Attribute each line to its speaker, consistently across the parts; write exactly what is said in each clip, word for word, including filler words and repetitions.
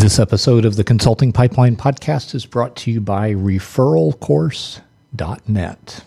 Speaker 1: This episode of the Consulting Pipeline Podcast is brought to you by referral course dot net.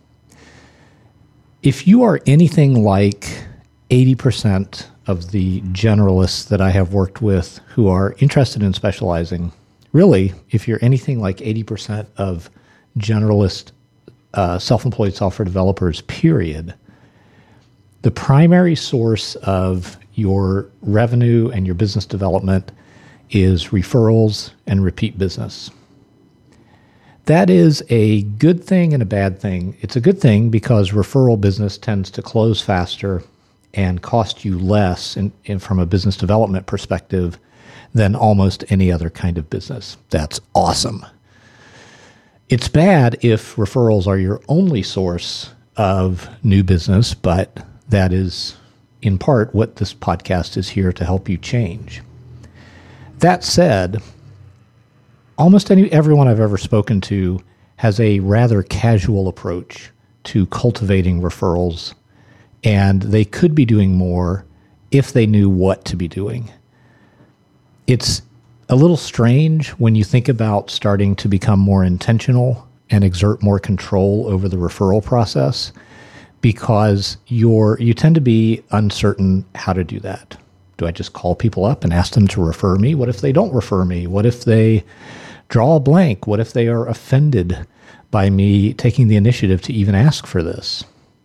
Speaker 1: If you are anything like eighty percent of the generalists that I have worked with who are interested in specializing, really, if you're anything like eighty percent of generalist uh, self-employed software developers, period, the primary source of your revenue and your business development is referrals and repeat business. That is a good thing and a bad thing. It's a good thing because referral business tends to close faster and cost you less in, in, from a business development perspective than almost any other kind of business. That's awesome. It's bad if referrals are your only source of new business, but that is in part what this podcast is here to help you change. That said, almost any, everyone I've ever spoken to has a rather casual approach to cultivating referrals, and they could be doing more if they knew what to be doing. It's a little strange when you think about starting to become more intentional and exert more control over the referral process, because you're, you tend to be uncertain how to do that. Do I just call people up and ask them to refer me? What if they don't refer me? What if they draw a blank? What if they are offended by me taking the initiative to even ask for this?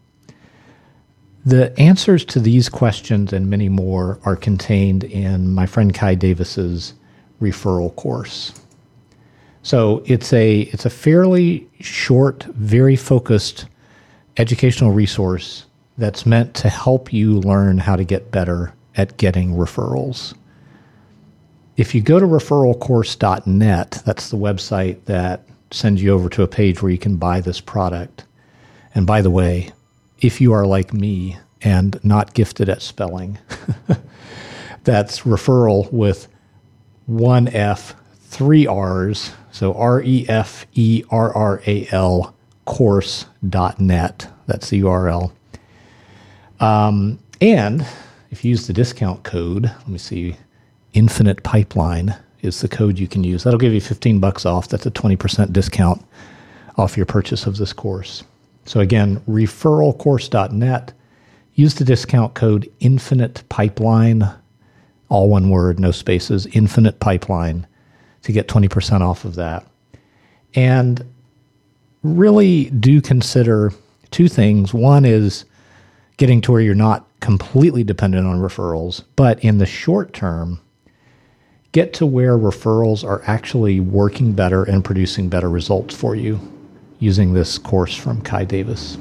Speaker 1: The answers to these questions and many more are contained in my friend Kai Davis's referral course. So it's a it's a fairly short, very focused educational resource that's meant to help you learn how to get better at getting referrals. If you go to referral course dot net, that's the website that sends you over to a page where you can buy this product. And by the way, if you are like me and not gifted at spelling, that's referral with one F, three R's, so R E F E R R A L, course dot net. That's the U R L. Um, and if you use the discount code, let me see, Infinite Pipeline is the code you can use. That'll give you fifteen bucks off. That's a twenty percent discount off your purchase of this course. So again, referral course dot net. Use the discount code Infinite Pipeline, all one word, no spaces, Infinite Pipeline, to get twenty percent off of that. And really do consider two things. One is getting to where you're not completely dependent on referrals, but in the short term, get to where referrals are actually working better and producing better results for you using this course from Kai Davis.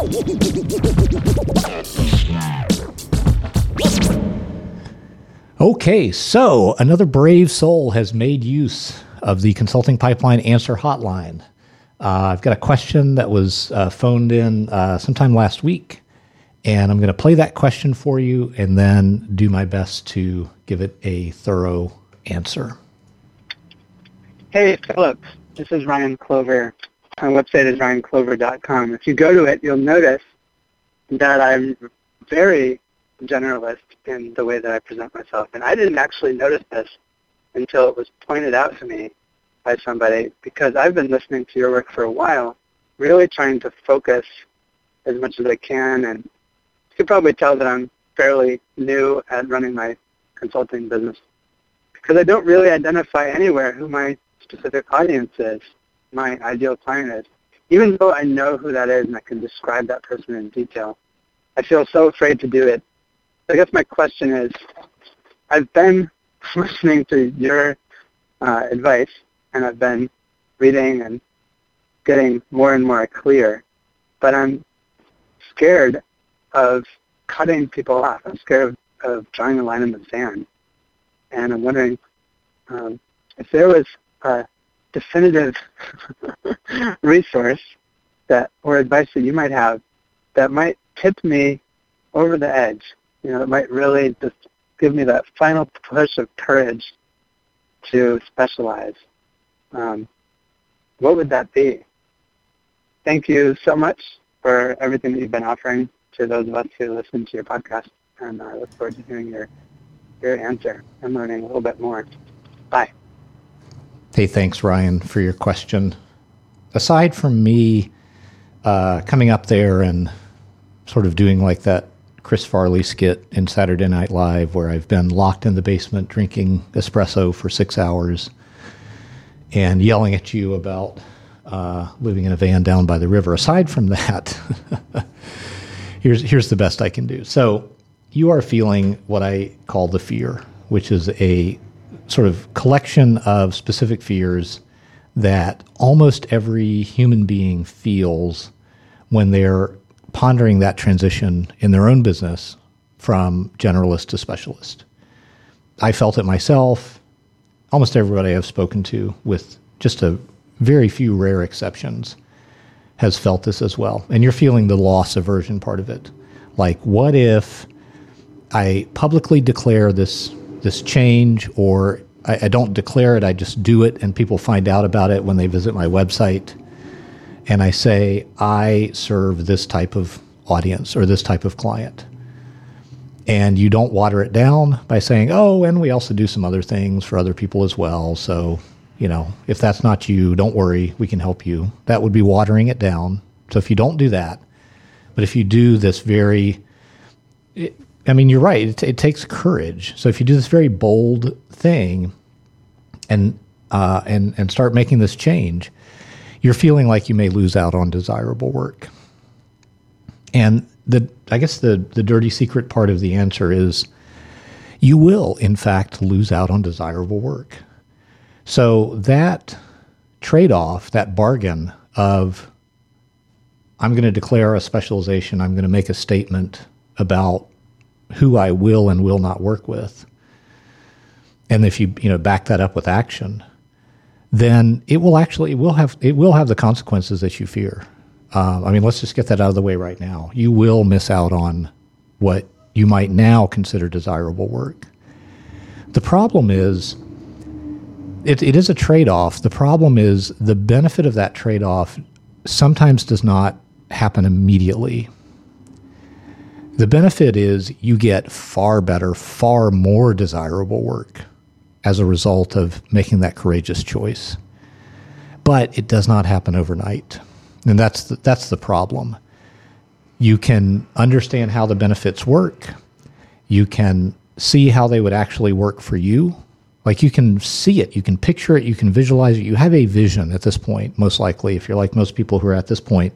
Speaker 1: Okay, so another brave soul has made use of the Consulting Pipeline Answer Hotline. Uh, I've got a question that was uh, phoned in uh, sometime last week, and I'm going to play that question for you and then do my best to give it a thorough answer.
Speaker 2: Hey, Philip. This is Ryan Clover. My website is ryan clover dot com. If you go to it, you'll notice that I'm very generalist in the way that I present myself. And I didn't actually notice this until it was pointed out to me by somebody, because I've been listening to your work for a while, really trying to focus as much as I can. And you can probably tell that I'm fairly new at running my consulting business, because I don't really identify anywhere who my specific audience is, my ideal client is. Even though I know who that is and I can describe that person in detail, I feel so afraid to do it. I guess my question is, I've been listening to your uh, advice, and I've been reading and getting more and more clear, but I'm scared of cutting people off. I'm scared of, of drawing a line in the sand. And I'm wondering um, if there was a definitive resource that or advice that you might have that might tip me over the edge, you know, that might really just give me that final push of courage to specialize. Um, what would that be? Thank you so much for everything that you've been offering to those of us who listen to your podcast, and I look forward to hearing your your answer and learning a little bit more. Bye.
Speaker 1: Hey, thanks, Ryan, for your question. Aside from me uh, coming up there and sort of doing like that Chris Farley skit in Saturday Night Live where I've been locked in the basement drinking espresso for six hours and yelling at you about uh, living in a van down by the river. Aside from that, here's here's the best I can do. So you are feeling what I call the fear, which is a sort of collection of specific fears that almost every human being feels when they're pondering that transition in their own business from generalist to specialist. I felt it myself. Almost everybody I've spoken to, with just a very few rare exceptions, has felt this as well. And you're feeling the loss aversion part of it. Like, what if I publicly declare this this change, or I, I don't declare it, I just do it, and people find out about it when they visit my website, and I say, I serve this type of audience or this type of client. And you don't water it down by saying, oh, and we also do some other things for other people as well. So, you know, if that's not you, don't worry, we can help you. That would be watering it down. So if you don't do that, but if you do this very, it, I mean, you're right, it, it takes courage. So if you do this very bold thing and uh, and and start making this change, you're feeling like you may lose out on desirable work. And the I guess the, the dirty secret part of the answer is you will, in fact, lose out on desirable work. So that trade-off, that bargain of I'm going to declare a specialization, I'm going to make a statement about who I will and will not work with, and if you you know back that up with action, then it will actually it will have it will have the consequences that you fear. Um, I mean, let's just get that out of the way right now. You will miss out on what you might now consider desirable work. The problem is, it, it is a trade-off. The problem is the benefit of that trade-off sometimes does not happen immediately. The benefit is you get far better, far more desirable work as a result of making that courageous choice. But it does not happen overnight. And that's the, that's the problem. You can understand how the benefits work. You can see how they would actually work for you. Like, you can see it, you can picture it, you can visualize it. You have a vision at this point, most likely, if you're like most people who are at this point.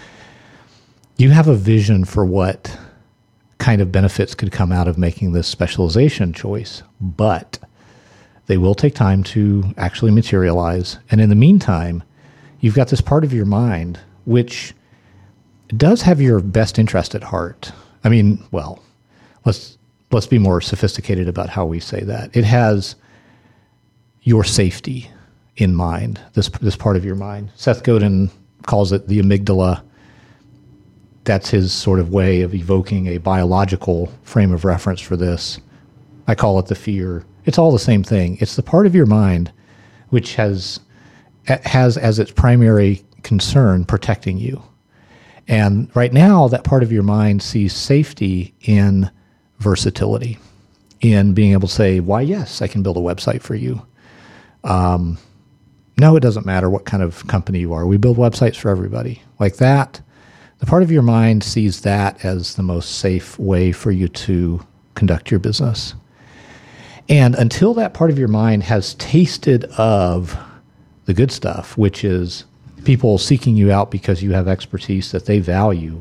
Speaker 1: You have a vision for what kind of benefits could come out of making this specialization choice, but they will take time to actually materialize. And in the meantime, you've got this part of your mind which does have your best interest at heart. I mean, well, let's let's be more sophisticated about how we say that. It has your safety in mind, this this part of your mind. Seth Godin calls it the amygdala. That's his sort of way of evoking a biological frame of reference for this. I call it the fear. It's all the same thing. It's the part of your mind which has has as its primary concern protecting you. And right now, that part of your mind sees safety in versatility, in being able to say, why, yes, I can build a website for you. Um, no, it doesn't matter what kind of company you are. We build websites for everybody. Like that, the part of your mind sees that as the most safe way for you to conduct your business. And until that part of your mind has tasted of the good stuff, which is people seeking you out because you have expertise that they value,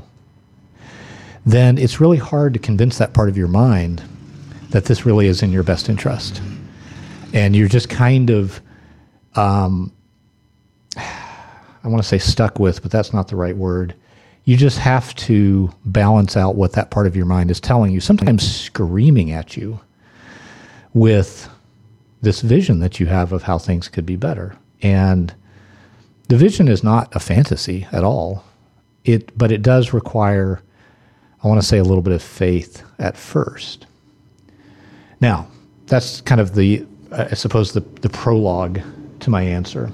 Speaker 1: then it's really hard to convince that part of your mind that this really is in your best interest. And you're just kind of, um, I want to say stuck with, but that's not the right word. You just have to balance out what that part of your mind is telling you, sometimes screaming at you with this vision that you have of how things could be better. And the vision is not a fantasy at all. It, but it does require, I want to say, a little bit of faith at first. Now, that's kind of the, I suppose, the, the prologue to my answer.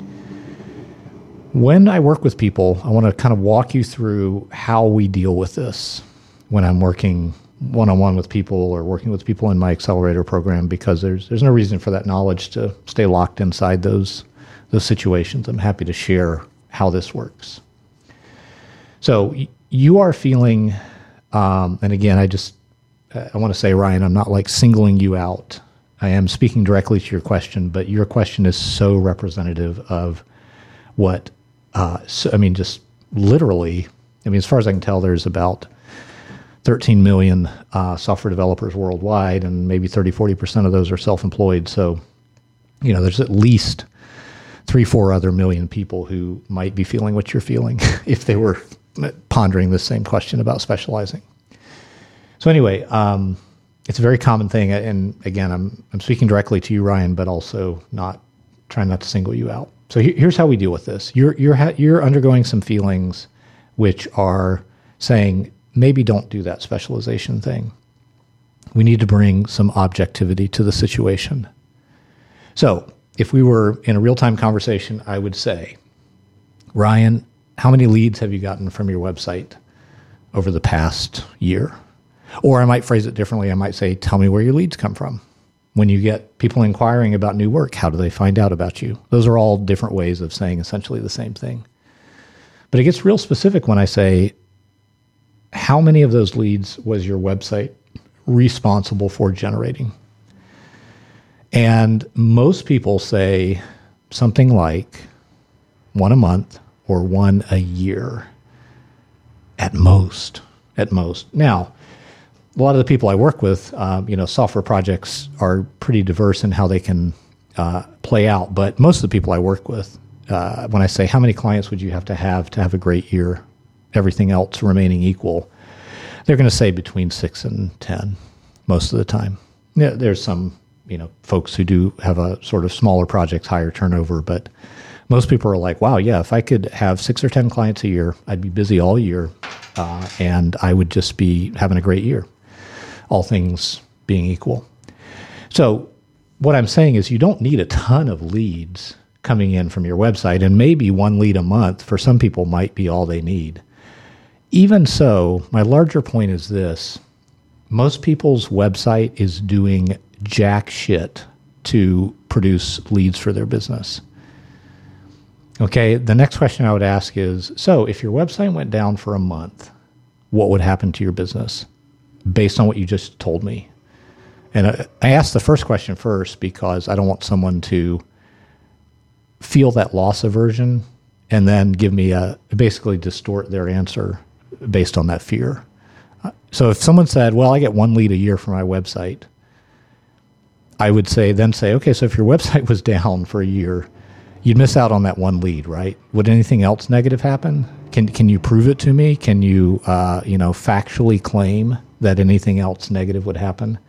Speaker 1: When I work with people, I want to kind of walk you through how we deal with this when I'm working one-on-one with people or working with people in my accelerator program, because there's there's no reason for that knowledge to stay locked inside those those situations. I'm happy to share how this works. So y- you are feeling, um, and again, I just I want to say, Ryan, I'm not like singling you out. I am speaking directly to your question, but your question is so representative of what, uh, so, I mean, just literally, I mean, as far as I can tell, there's about thirteen million uh, software developers worldwide, and maybe thirty, forty percent of those are self-employed. So, you know, there's at least three, four other million people who might be feeling what you're feeling if they were pondering the same question about specializing. So anyway, um, it's a very common thing. And again, I'm I'm speaking directly to you, Ryan, but also not trying not to single you out. So he, here's how we deal with this. You're you're ha- you're undergoing some feelings which are saying, maybe don't do that specialization thing. We need to bring some objectivity to the situation. So if we were in a real-time conversation, I would say, Ryan, how many leads have you gotten from your website over the past year? Or I might phrase it differently. I might say, tell me where your leads come from. When you get people inquiring about new work, how do they find out about you? Those are all different ways of saying essentially the same thing. But it gets real specific when I say, how many of those leads was your website responsible for generating? And most people say something like one a month or one a year at most, at most. Now, a lot of the people I work with, um, you know, software projects are pretty diverse in how they can uh, play out. But most of the people I work with, uh, when I say how many clients would you have to have to have a great year, everything else remaining equal, they're going to say between six and ten most of the time. Yeah, there's some, you know, folks who do have a sort of smaller projects, higher turnover, but most people are like, wow, yeah, if I could have six or ten clients a year, I'd be busy all year, uh, and I would just be having a great year, all things being equal. So what I'm saying is you don't need a ton of leads coming in from your website, and maybe one lead a month for some people might be all they need. Even so, my larger point is this. Most people's website is doing jack shit to produce leads for their business. Okay, the next question I would ask is, so if your website went down for a month, what would happen to your business based on what you just told me? And I, I asked the first question first because I don't want someone to feel that loss aversion and then give me a, basically distort their answer based on that fear. So if someone said, well, I get one lead a year from my website, I would say, then say, okay, so if your website was down for a year, you'd miss out on that one lead, right? Would anything else negative happen? Can can you prove it to me? Can you, uh, you know, factually claim that anything else negative would happen?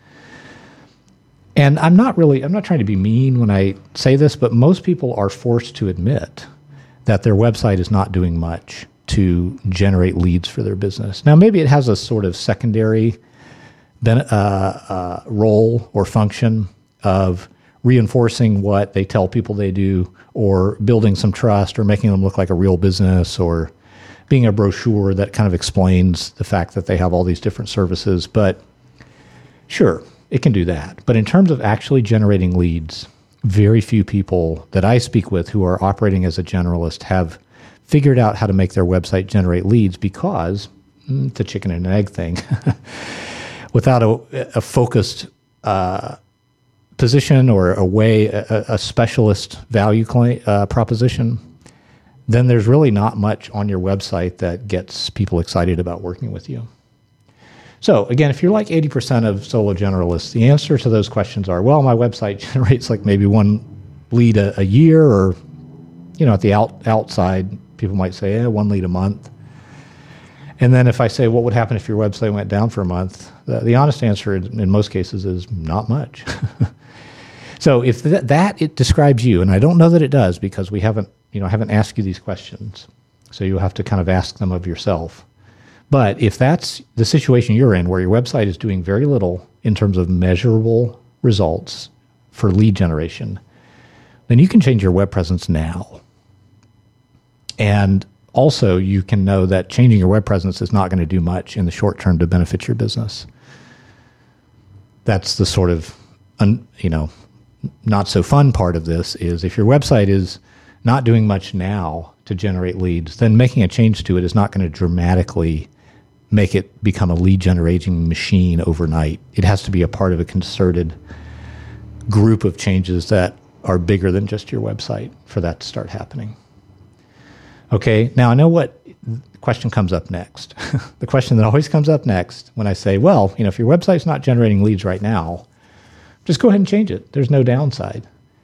Speaker 1: And I'm not really, I'm not trying to be mean when I say this, but most people are forced to admit that their website is not doing much to generate leads for their business. Now, maybe it has a sort of secondary ben- uh, uh, role or function of reinforcing what they tell people they do, or building some trust, or making them look like a real business, or being a brochure that kind of explains the fact that they have all these different services. But sure, it can do that. But in terms of actually generating leads, very few people that I speak with who are operating as a generalist have figured out how to make their website generate leads, because mm, it's a chicken and an egg thing. Without a, a focused uh, position or a way, a, a specialist value claim, uh, proposition, then there's really not much on your website that gets people excited about working with you. So again, if you're like eighty percent of solo generalists, the answer to those questions are, well, my website generates like maybe one lead a, a year, or, you know, at the out, outside, people might say, eh, one lead a month. And then if I say, what would happen if your website went down for a month? The, the honest answer in most cases is not much. So if th- that it describes you, and I don't know that it does because we haven't, you know, I haven't asked you these questions, so you'll have to kind of ask them of yourself. But if that's the situation you're in, where your website is doing very little in terms of measurable results for lead generation, then you can change your web presence now. And also, you can know that changing your web presence is not going to do much in the short term to benefit your business. that's the sort of, un, you know, not so fun part of this is if your website is not doing much now to generate leads, then making a change to it is not going to dramatically make it become a lead generating machine overnight. It has to be a part of a concerted group of changes that are bigger than just your website for that to start happening. Okay, now I know what question comes up next. The question that always comes up next when I say, well, you know, if your website's not generating leads right now, just go ahead and change it. There's no downside.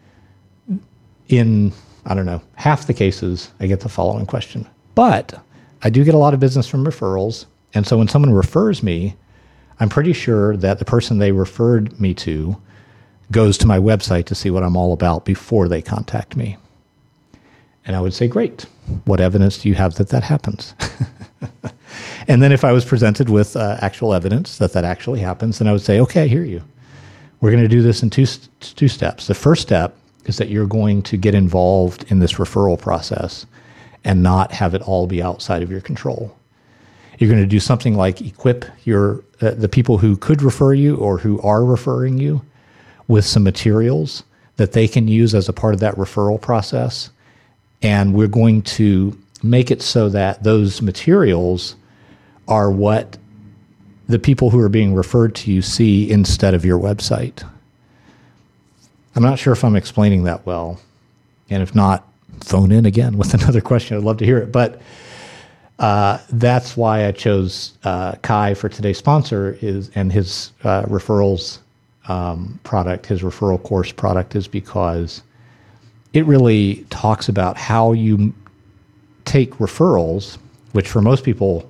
Speaker 1: In, I don't know, half the cases, I get the following question. But I do get a lot of business from referrals. And so when someone refers me, I'm pretty sure that the person they referred me to goes to my website to see what I'm all about before they contact me. And I would say, great. What evidence do you have that that happens? And then if I was presented with uh, actual evidence that that actually happens, then I would say, okay, I hear you. We're going to do this in two, two steps. The first step is that you're going to get involved in this referral process and not have it all be outside of your control. You're going to do something like equip your uh, the people who could refer you or who are referring you with some materials that they can use as a part of that referral process. And we're going to make it so that those materials are what the people who are being referred to you see instead of your website. I'm not sure if I'm explaining that well. And if not, phone in again with another question. I'd love to hear it. But Uh, that's why I chose uh, Kai for today's sponsor is and his uh, referrals um, product, his referral course product, is because it really talks about how you take referrals, which for most people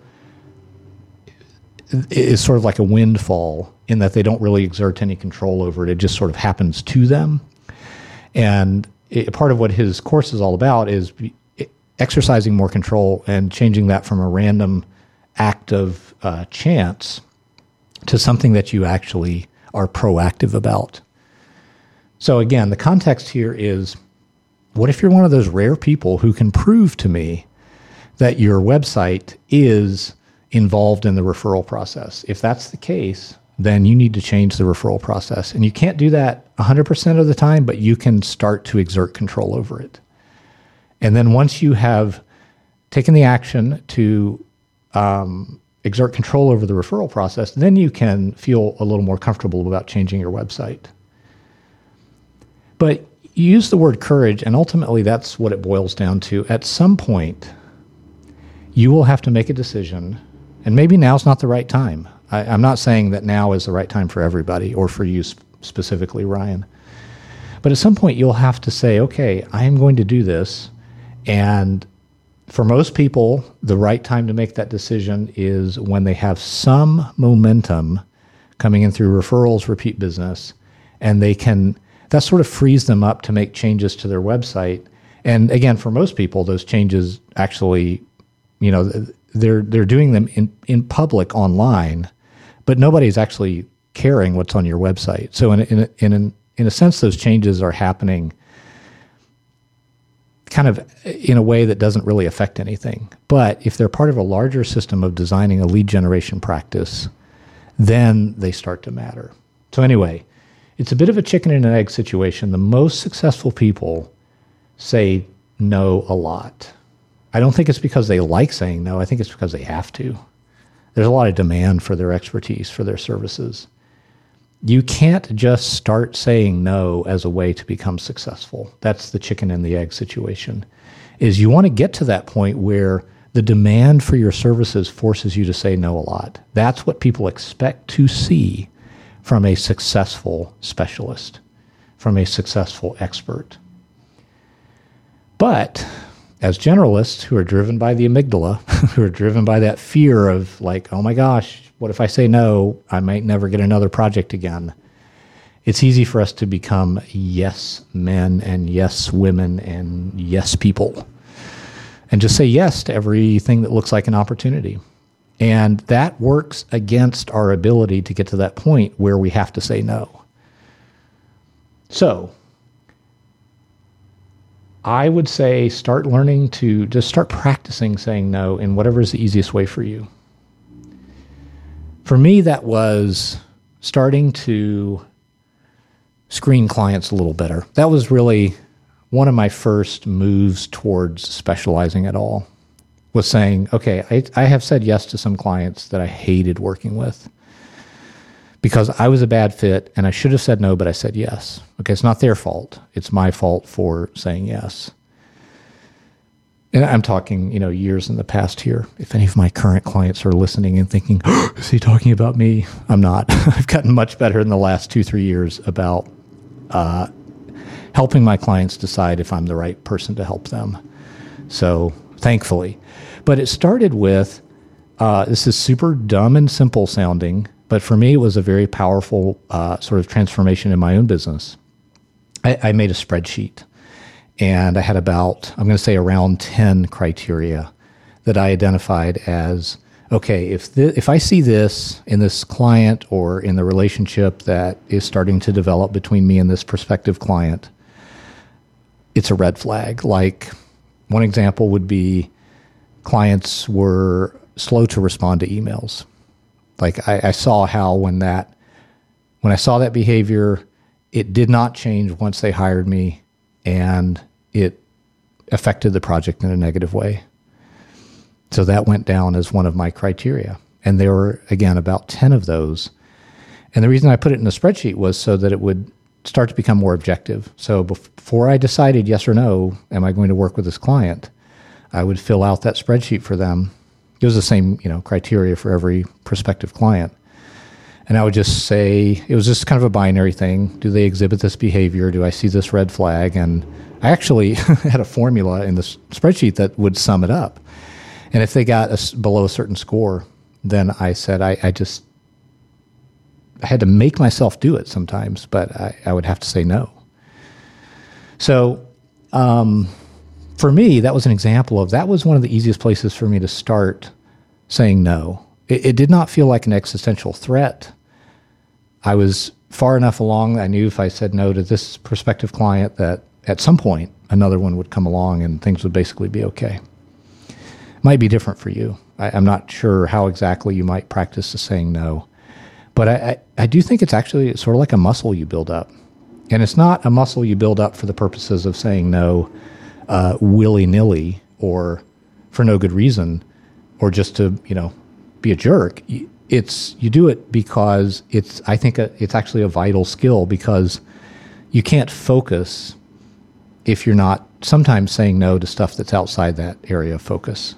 Speaker 1: is sort of like a windfall in that they don't really exert any control over it. It just sort of happens to them. And it, part of what his course is all about is exercising more control and changing that from a random act of uh, chance to something that you actually are proactive about. So again, the context here is, what if you're one of those rare people who can prove to me that your website is involved in the referral process? If that's the case, then you need to change the referral process. And you can't do that one hundred percent of the time, but you can start to exert control over it. And then once you have taken the action to um, exert control over the referral process, then you can feel a little more comfortable about changing your website. But you use the word courage, and ultimately that's what it boils down to. At some point, you will have to make a decision, and maybe now's not the right time. I, I'm not saying that now is the right time for everybody or for you sp- specifically, Ryan. But at some point, you'll have to say, okay, I am going to do this. And for most people, the right time to make that decision is when they have some momentum coming in through referrals, repeat business, and they can, that sort of frees them up to make changes to their website. And again, for most people, those changes actually, you know, they're they're doing them in, in public online, but nobody's actually caring what's on your website. So in in in in, in a sense, those changes are happening kind of in a way that doesn't really affect anything. But if they're part of a larger system of designing a lead generation practice, then they start to matter. So anyway, it's a bit of a chicken and an egg situation. The most successful people say no a lot. I don't think it's because they like saying no. I think it's because they have to. There's a lot of demand for their expertise, for their services. You can't just start saying no as a way to become successful. That's the chicken and the egg situation. Is you want to get to that point where the demand for your services forces you to say no a lot. That's what people expect to see from a successful specialist, from a successful expert. But as generalists who are driven by the amygdala, who are driven by that fear of like, oh my gosh, what if I say no? I might never get another project again. It's easy for us to become yes men and yes women and yes people and just say yes to everything that looks like an opportunity. And that works against our ability to get to that point where we have to say no. So I would say start learning to just start practicing saying no in whatever is the easiest way for you. For me, that was starting to screen clients a little better. That was really one of my first moves towards specializing at all, was saying, okay, I, I have said yes to some clients that I hated working with because I was a bad fit and I should have said no, but I said yes. Okay, it's not their fault. It's my fault for saying yes. And I'm talking, you know, years in the past here. If any of my current clients are listening and thinking, oh, is he talking about me? I'm not. I've gotten much better in the last two, three years about uh, helping my clients decide if I'm the right person to help them. So thankfully. But it started with, uh, this is super dumb and simple sounding, but for me it was a very powerful uh, sort of transformation in my own business. I, I made a spreadsheet. And I had about, I'm going to say around ten criteria that I identified as, okay, if th- if I see this in this client or in the relationship that is starting to develop between me and this prospective client, it's a red flag. Like one example would be clients were slow to respond to emails. Like I, I saw how when that, when I saw that behavior, it did not change once they hired me. And it affected the project in a negative way. So that went down as one of my criteria. And there were, again, about ten of those. And the reason I put it in a spreadsheet was so that it would start to become more objective. So before I decided yes or no, am I going to work with this client, I would fill out that spreadsheet for them. It was the same, you know, criteria for every prospective client. And I would just say, it was just kind of a binary thing. Do they exhibit this behavior? Do I see this red flag? And I actually had a formula in the spreadsheet that would sum it up. And if they got a, below a certain score, then I said, I, I just, I had to make myself do it sometimes, but I, I would have to say no. So um, for me, that was an example of, that was one of the easiest places for me to start saying no. It, it did not feel like an existential threat. I was far enough along, I knew if I said no to this prospective client that at some point another one would come along and things would basically be okay. Might be different for you. I, I'm not sure how exactly you might practice the saying no. But I, I, I do think it's actually sort of like a muscle you build up. And it's not a muscle you build up for the purposes of saying no uh, willy-nilly or for no good reason or just to, you know, be a jerk. It's, you do it because it's, I think a, it's actually a vital skill, because you can't focus if you're not sometimes saying no to stuff that's outside that area of focus.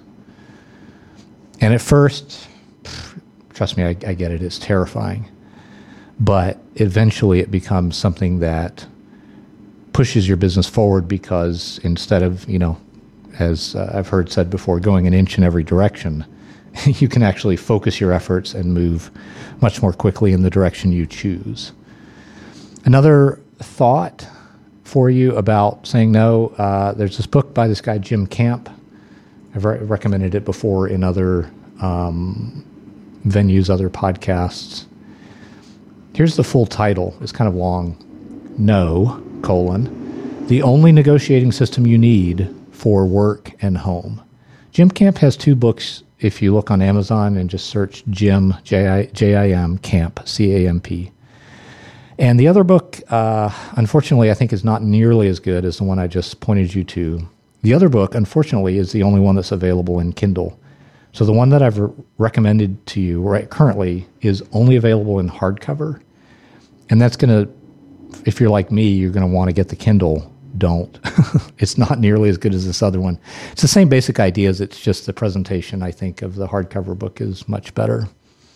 Speaker 1: And at first, trust me, I, I get it, it's terrifying. But eventually it becomes something that pushes your business forward, because instead of, you know, as uh, I've heard said before, going an inch in every direction, you can actually focus your efforts and move much more quickly in the direction you choose. Another thought for you about saying no, uh, there's this book by this guy, Jim Camp. I've re- recommended it before in other um, venues, other podcasts. Here's the full title. It's kind of long. No, colon, the only negotiating system you need for work and home. Jim Camp has two books. If you look on Amazon and just search Jim, J I M, Camp, C A M P. And the other book, uh, unfortunately, I think is not nearly as good as the one I just pointed you to. The other book, unfortunately, is the only one that's available in Kindle. So the one that I've re- recommended to you right currently is only available in hardcover. And that's going to, if you're like me, you're going to want to get the Kindle. Don't. It's not nearly as good as this other one. It's the same basic ideas. It's just the presentation, I think, of the hardcover book is much better.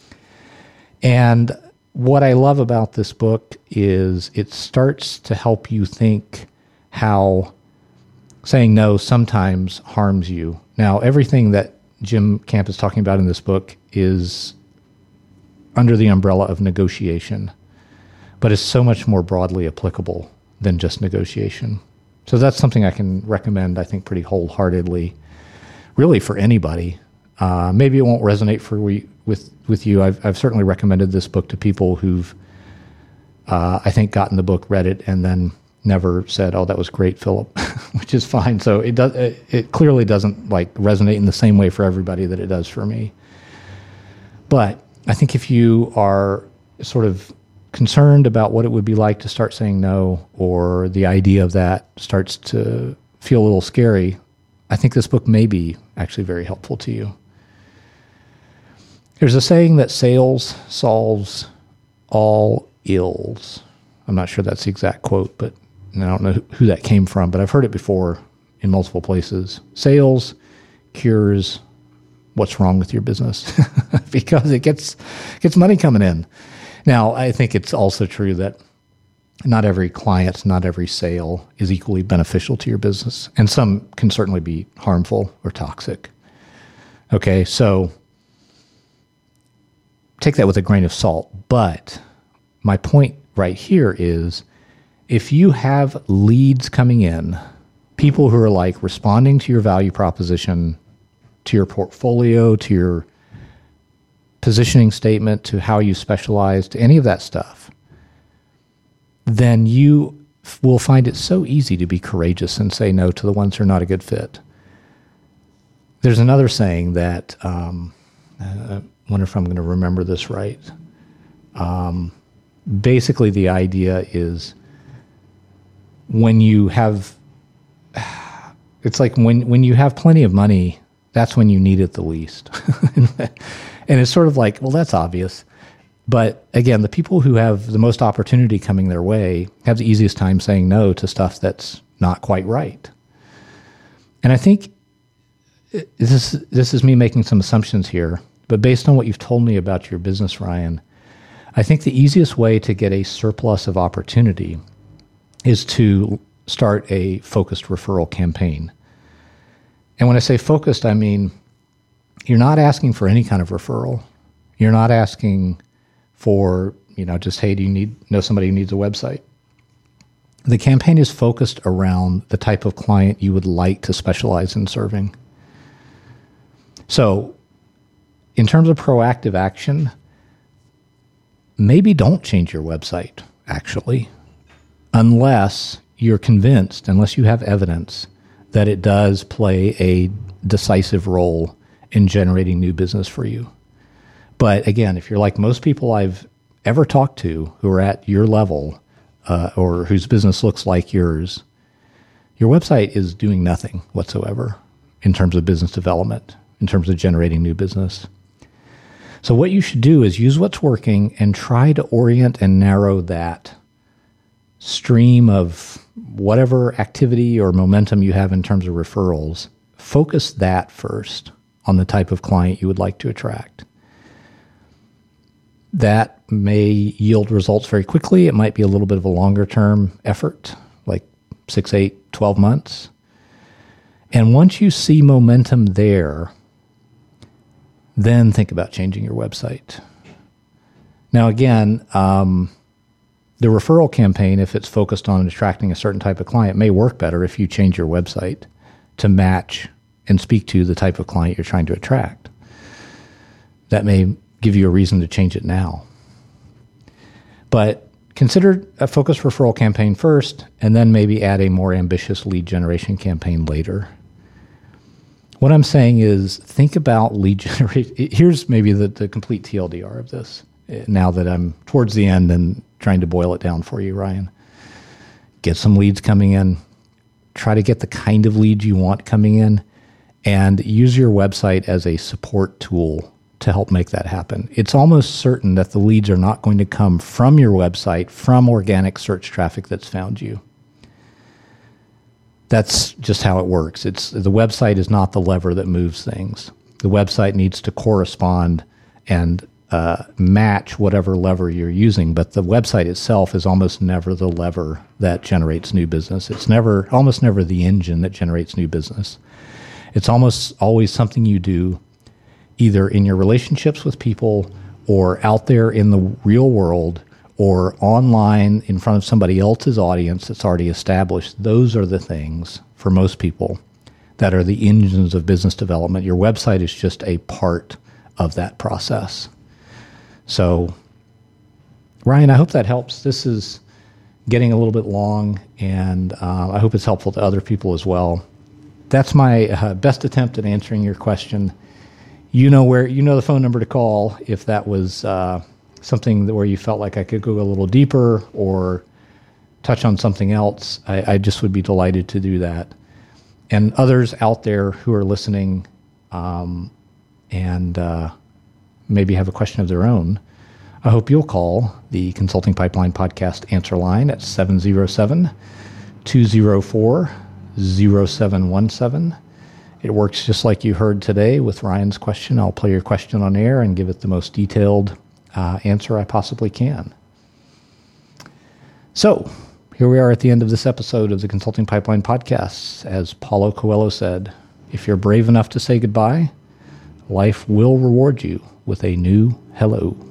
Speaker 1: And what I love about this book is it starts to help you think how saying no sometimes harms you. Now, everything that Jim Camp is talking about in this book is under the umbrella of negotiation, but it's so much more broadly applicable than just negotiation. So that's something I can recommend, I think, pretty wholeheartedly, really for anybody. Uh, maybe it won't resonate for we, with with you. I've I've certainly recommended this book to people who've, uh, I think, gotten the book, read it, and then never said, "Oh, that was great, Philip," which is fine. So it does. It, it clearly doesn't like resonate in the same way for everybody that it does for me. But I think if you are sort of concerned about what it would be like to start saying no, or the idea of that starts to feel a little scary, I think this book may be actually very helpful to you. There's a saying that sales solves all ills. I'm not sure that's the exact quote, but I don't know who that came from, but I've heard it before in multiple places. Sales cures what's wrong with your business because it gets gets money coming in. Now, I think it's also true that not every client, not every sale is equally beneficial to your business, and some can certainly be harmful or toxic. Okay, so take that with a grain of salt, but my point right here is if you have leads coming in, people who are like responding to your value proposition, to your portfolio, to your positioning statement, to how you specialize, to any of that stuff, then you will find it so easy to be courageous and say no to the ones who are not a good fit. There's another saying that, um, I wonder if I'm going to remember this right. Um, basically, the idea is when you have, it's like when, when you have plenty of money, that's when you need it the least. And it's sort of like, well, that's obvious. But again, the people who have the most opportunity coming their way have the easiest time saying no to stuff that's not quite right. And I think this, this is me making some assumptions here, but based on what you've told me about your business, Ryan, I think the easiest way to get a surplus of opportunity is to start a focused referral campaign. And when I say focused, I mean, you're not asking for any kind of referral. You're not asking for, you know, just, hey, do you need know somebody who needs a website? The campaign is focused around the type of client you would like to specialize in serving. So in terms of proactive action, maybe don't change your website, actually, unless you're convinced, unless you have evidence that it does play a decisive role in generating new business for you. But again, if you're like most people I've ever talked to who are at your level uh, or whose business looks like yours, your website is doing nothing whatsoever in terms of business development, in terms of generating new business. So what you should do is use what's working and try to orient and narrow that stream of whatever activity or momentum you have in terms of referrals. Focus that first on the type of client you would like to attract. That may yield results very quickly. It might be a little bit of a longer term effort, like six, eight, twelve months. And once you see momentum there, then think about changing your website. Now, again, um, the referral campaign, if it's focused on attracting a certain type of client, may work better if you change your website to match and speak to the type of client you're trying to attract. That may give you a reason to change it now. But consider a focused referral campaign first, and then maybe add a more ambitious lead generation campaign later. What I'm saying is think about lead generation. Here's maybe the, the complete T L D R of this, now that I'm towards the end and trying to boil it down for you, Ryan. Get some leads coming in. Try to get the kind of leads you want coming in, and use your website as a support tool to help make that happen. It's almost certain that the leads are not going to come from your website, from organic search traffic that's found you. That's just how it works. It's the website is not the lever that moves things. The website needs to correspond and uh, match whatever lever you're using, but the website itself is almost never the lever that generates new business. It's never, almost never the engine that generates new business. It's almost always something you do either in your relationships with people or out there in the real world or online in front of somebody else's audience that's already established. Those are the things for most people that are the engines of business development. Your website is just a part of that process. So, Ryan, I hope that helps. This is getting a little bit long, and uh, I hope it's helpful to other people as well. That's my uh, best attempt at answering your question. You know where you know the phone number to call if that was uh, something where you felt like I could go a little deeper or touch on something else, I, I just would be delighted to do that. And others out there who are listening um, and uh, maybe have a question of their own, I hope you'll call the Consulting Pipeline Podcast answer line at seven oh seven, two oh four, oh seven one seven. It works just like you heard today with Ryan's question. I'll play your question on air and give it the most detailed uh, answer I possibly can. So, here we are at the end of this episode of the Consulting Pipeline Podcast. As Paulo Coelho said, if you're brave enough to say goodbye, life will reward you with a new hello.